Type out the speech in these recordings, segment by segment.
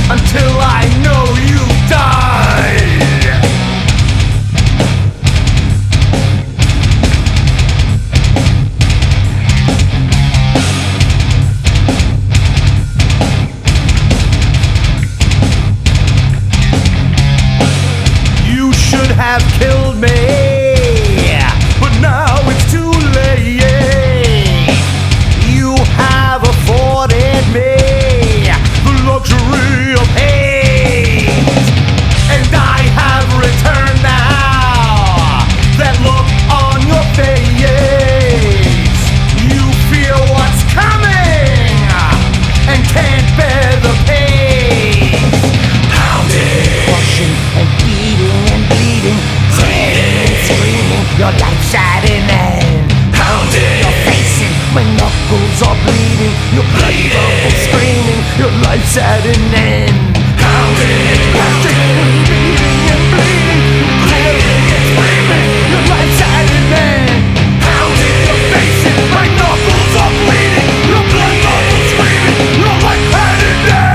until I know you died. You should have killed me, but now it's too late. You have afforded me the luxury of hate, and I have returned now that look on your face. You fear what's coming and can't bear the pain. Pounding, crushing and beating and bleeding, screaming and screaming, your life's at an end. Pounding, you're facing when knuckles are bleeding, your bloody bubbles screaming, your life's at an end. Pounding, crushing and beating and bleeding, bleeding and screaming, your life's at an end. Pounding, you're facing when knuckles are bleeding, your bloody bubbles screaming, your life's at an end.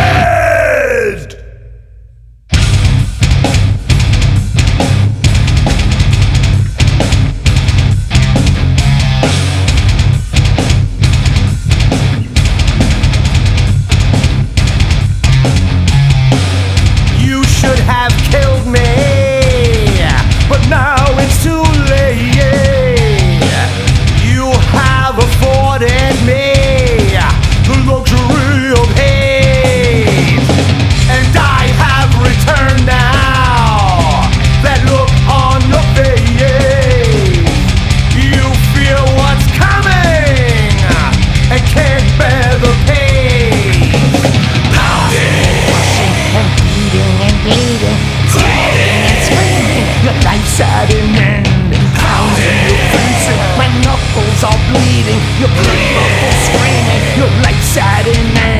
You should have killed me, but now it's too late. You have afforded me the luxury of hate, and I have returned now that look on your face. You fear what's coming and can't bear the pain. Pounding, crushing and beating and bleeding, screaming and screaming, your life's at an end. Pounding, you're facing when knuckles are bleeding, your blood bubbles screaming, your life's at an end.